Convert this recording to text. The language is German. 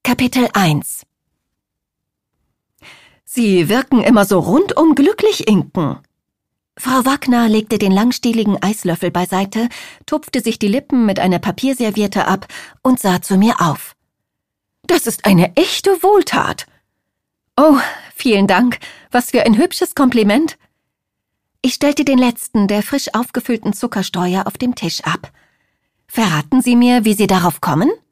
Kapitel 1. Sie wirken immer so rundum glücklich, Inken. Frau Wagner legte den langstieligen Eislöffel beiseite, tupfte sich die Lippen mit einer Papierserviette ab und sah zu mir auf. »Das ist eine echte Wohltat!« »Oh, vielen Dank, was für ein hübsches Kompliment!« Ich stellte den letzten der frisch aufgefüllten Zuckerstreuer auf dem Tisch ab. »Verraten Sie mir, wie Sie darauf kommen?«